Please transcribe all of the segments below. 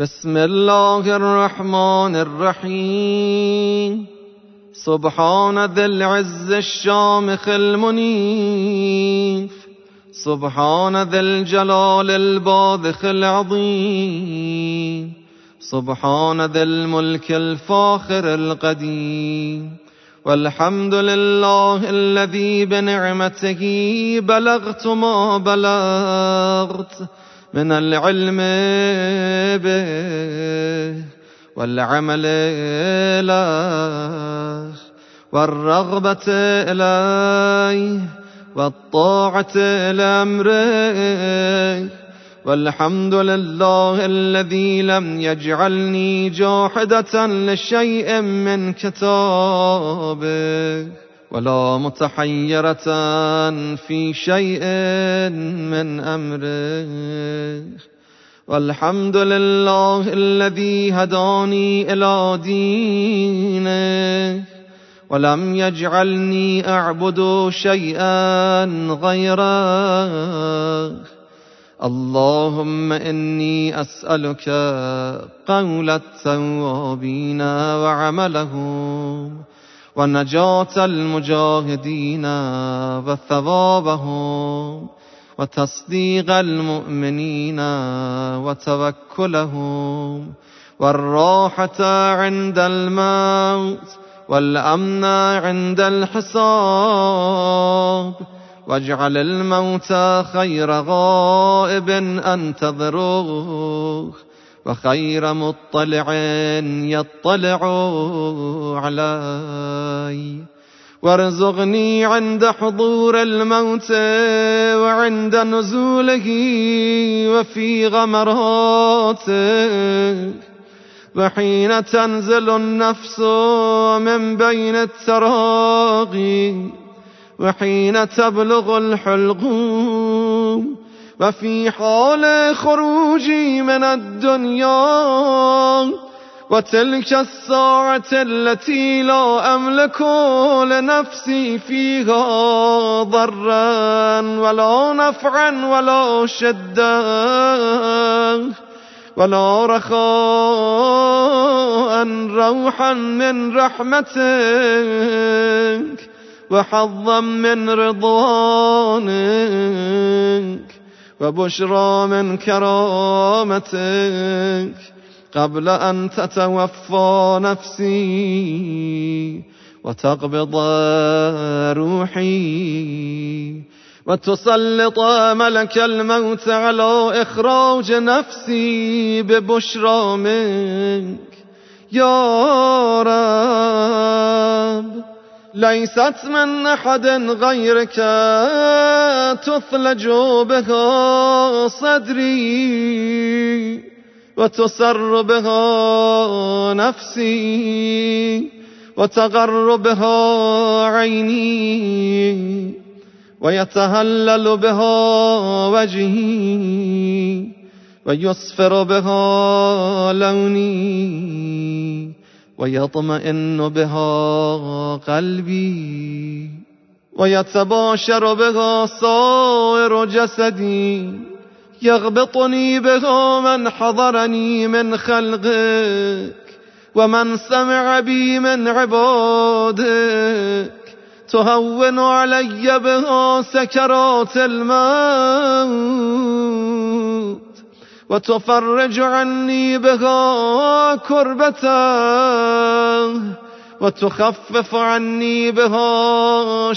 بسم الله الرحمن الرحيم. سبحان ذي العز الشامخ المنيف، سبحان ذي الجلال الباذخ العظيم، سبحان ذي الملك الفاخر القديم. والحمد لله الذي بنعمته بلغت ما بلغت من العلم به والعمل له والرغبة إليه والطاعة لأمره. والحمد لله الذي لم يجعلني جاحدة لشيء من كتابه ولا متحيرة في شيء من أمره. والحمد لله الذي هداني إلى دينه ولم يجعلني أعبد شيئا غيره. اللهم إني أسألك قول التوابين وعملهم، ونجاة المجاهدين وثوابهم، وتصديق المؤمنين وتوكلهم، والراحة عند الموت، والأمن عند الحساب. واجعل الموت خير غائب أنتظره، وخير مطلع يطلع علي. وارزقني عند حضور الموت وعند نزوله وفي غمراته، وحين تنزل النفس من بين التراغي، وحين تبلغ الحلقوم، وفي حال خروجي من الدنيا، وتلك الساعة التي لا أملك لنفسي فيها ضرا ولا نفعا ولا شدة ولا رخاء، روحا من رحمتك وحظا من رضوانك وبشرى من كرامتك، قبل أن تتوفى نفسي وتقبض روحي، وتسلط ملك الموت على إخراج نفسي ببشرى منك. يا رب، ليست من أحد غيرك تثلج بها صدري وتسر بها نفسي وتغر بها عيني ويتهلل بها وجهي ويصفر بها لوني ويطمئن بها قلبي ويتباشر بها سائر جسدي، يغبطني بها من حضرني من خلقك ومن سمع بي من عبادك، تهون علي بها سكرات الموت وتفرج عني بها كربته وتخفف عني بها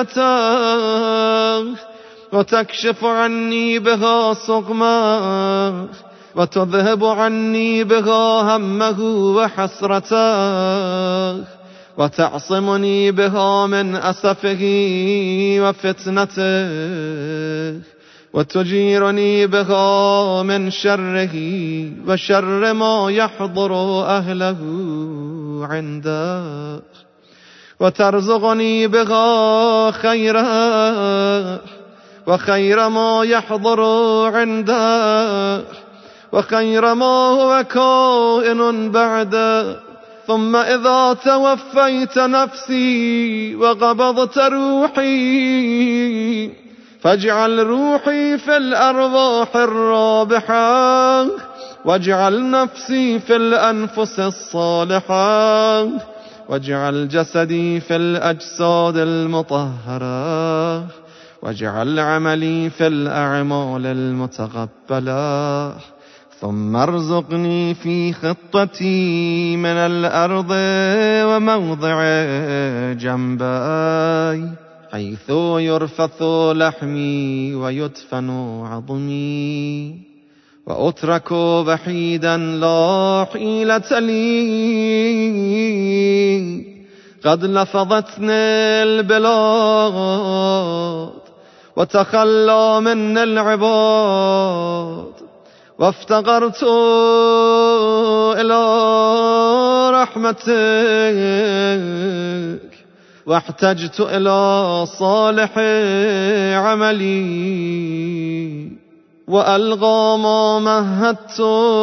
شدته وتكشف عني بها سقمه وتذهب عني بها همه وحسرته وتعصمني بها من أسفه وفتنته وتجيرني بها من شره وشر ما يحضر أهله عنده، وترزقني بها خيره وخير ما يحضر عنده وخير ما هو كائن بعده. ثم إذا توفيت نفسي وقبضت روحي فاجعل روحي في الأرواح الرابحة واجعل نفسي في الأنفس الصالحة، واجعل جسدي في الأجساد المطهرة، واجعل عملي في الأعمال المتقبلة، ثم ارزقني في خطتي من الأرض وموضع جنبي حيث يرفث لحمي ويدفن عظمي، وأترك وحيدا لا حيلة لي، قد لفظتني البلاد وتخلى مني العباد، وافتقرت إلى رحمتك، واحتجت إلى صالح عملي، وألغى ما مهدت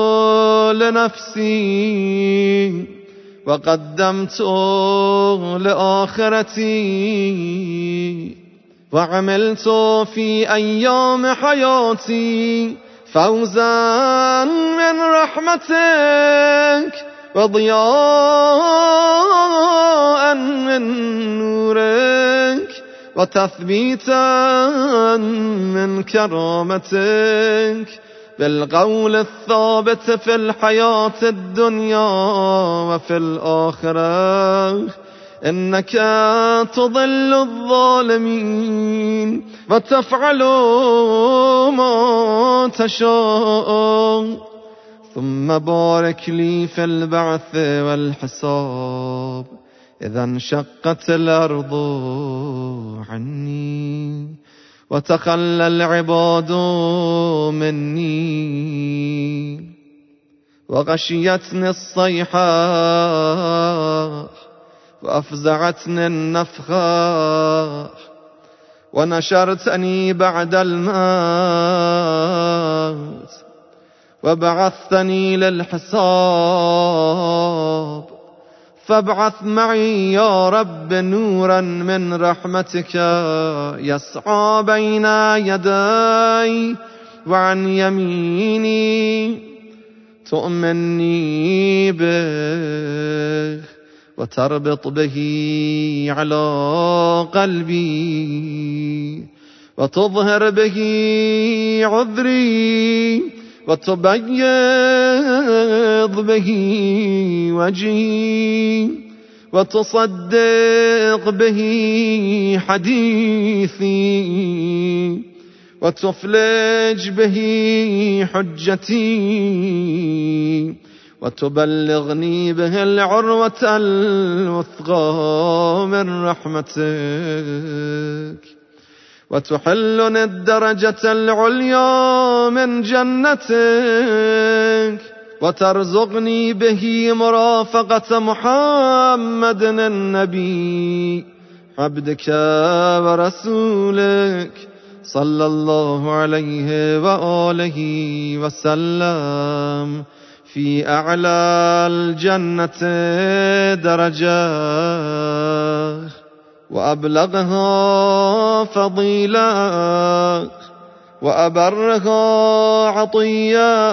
لنفسي، وقدمت لآخرتي، وعملت في أيام حياتي فوزا من رحمتك، وضياء من نورك، وتثبيتا من كرامتك، بالقول الثابت في الحياة الدنيا وفي الآخرة، إنك تضل الظالمين وتفعل ما تشاء. ثم بارك لي في البعث والحساب إذا انشقت الأرض عني وتخلى العباد مني، وغشيتني الصيحة وأفزعتني النفخة، ونشرتني بعد الموت، وبعثتني للحساب، فابعث معي يا رب نورا من رحمتك يسعى بين يدي وعن يميني، تؤمني به وتربط به على قلبي، وتظهر به عذري، وتبيض به وجهي، وتصدق به حديثي، وتفلج به حجتي، وتبلغني به العروة الوثقى من رحمتك، وتحلني الدرجة العليا من جنتك، وترزقني به مرافقة محمد النبي عبدك ورسولك صلى الله عليه وآله وسلم في أعلى الجنة درجة، وأبلغها فضيلة، وأبرها عطية،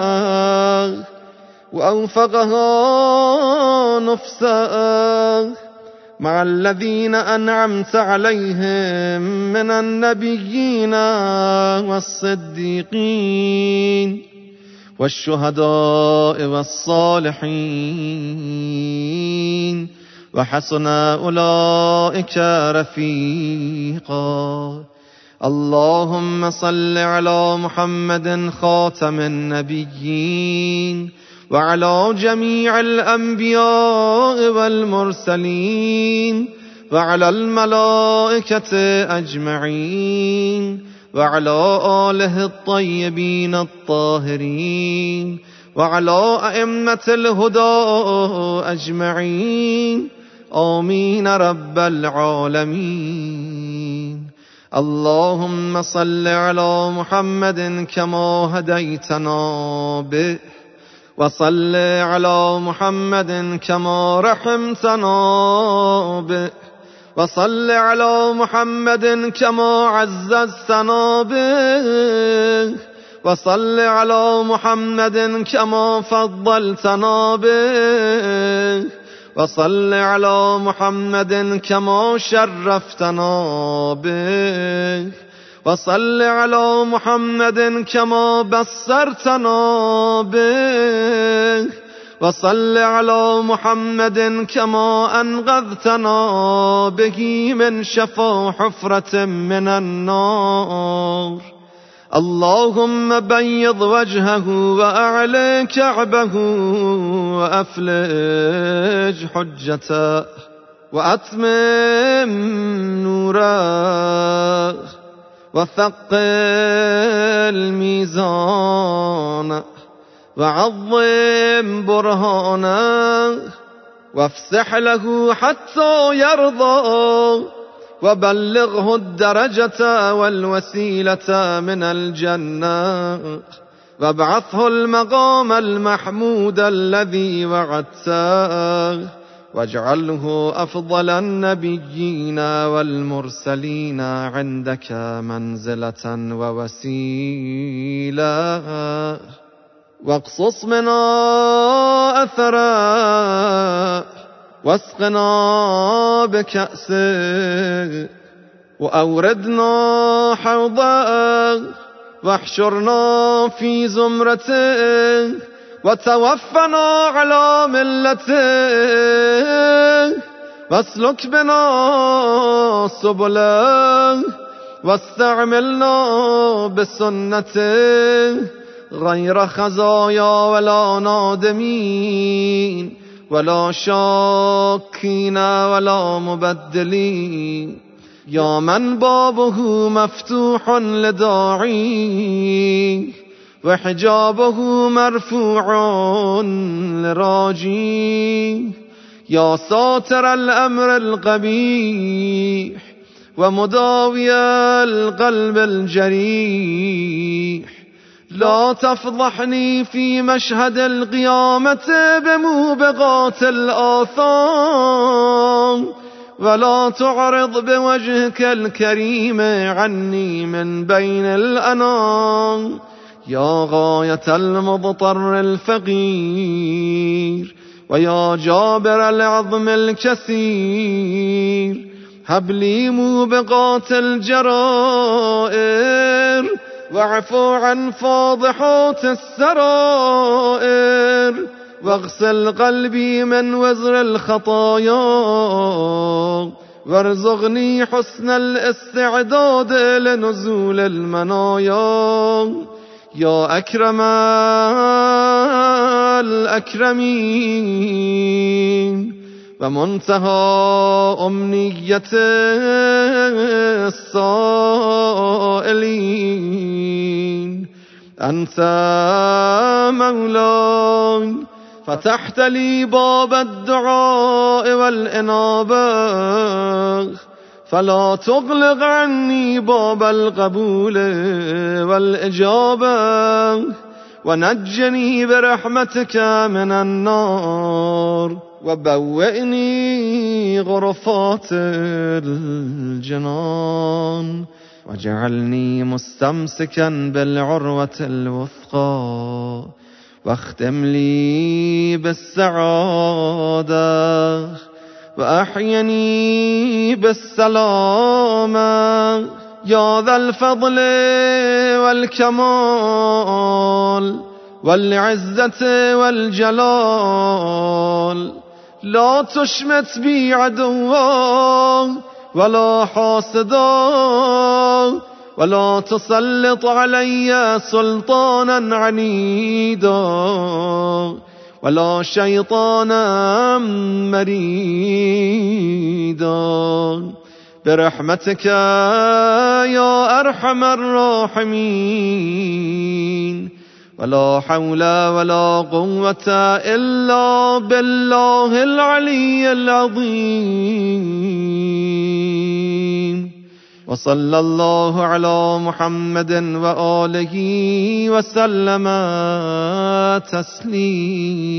وأوفقها نفسا، مع الذين أنعمت عليهم من النبيين والصديقين والشهداء والصالحين، وحسن أولئك رفيقا. اللهم صل على محمد خاتم النبيين، وعلى جميع الأنبياء والمرسلين، وعلى الملائكة أجمعين، وعلى آله الطيبين الطاهرين، وعلى أئمة الهدى أجمعين، آمين رب العالمين. اللهم صل على محمد كما هديتنا به، وصل على محمد كما رحمتنا به، وصل على محمد كما عززتنا به، وصل على محمد كما فضلتنا به وصل على محمد كما شرفتنا به وصل على محمد كما بصرتنا به وصل على محمد كما أنقذتنا به من شفا حفرة من النار. اللهم بيض وجهه وأعلي كعبه وأفلج حجته وأتمم نوره وثقل ميزانه وعظم برهانه وافسح له حتى يرضى وبلغه الدرجة والوسيلة من الجنة وابعثه المقام المحمود الذي وعدته واجعله أفضل النبيين والمرسلين عندك منزلة ووسيلة واقصص منا أثره واسقنا بكأسه وأوردنا حوضه واحشرنا في زمرته وتوفنا على ملته واسلك بنا سبله واستعملنا بسنته غير خزايا ولا نادمين ولا شاكين ولا مبدلين يا من بابه مفتوح لداعي وحجابه مرفوع لراجي يا ساتر الأمر القبيح ومداوي القلب الجريح لا تفضحني في مشهد القيامة بموبقات الآثام ولا تعرض بوجهك الكريم عني من بين الأنام يا غاية المضطر الفقير ويا جابر العظم الكثير هب لي موبقات الجرائر واعفو عن فاضحات السرائر واغسل قلبي من وزر الخطايا وارزقني حسن الاستعداد لنزول المنايا يا أكرم الأكرمين ومنتهى أمنية السائلين أنت مولاي فتحت لي باب الدعاء والإنابة فلا تغلق عني باب القبول والإجابة ونجني برحمتك من النار وبوئني غرفات الجنان واجعلني مستمسكا بالعروة الوثقى واختم لي بالسعادة وأحيني بالسلامة يا ذا الفضل والكمال والعزة والجلال لا تشمت بي عدوا ولا حاسدا ولا تسلط علي سلطانا عنيدا ولا شيطانا مريدا برحمتك يا أرحم الراحمين ولا حول ولا قوة إلا بالله العلي العظيم وصلى الله على محمد وآله وسلم تسليما.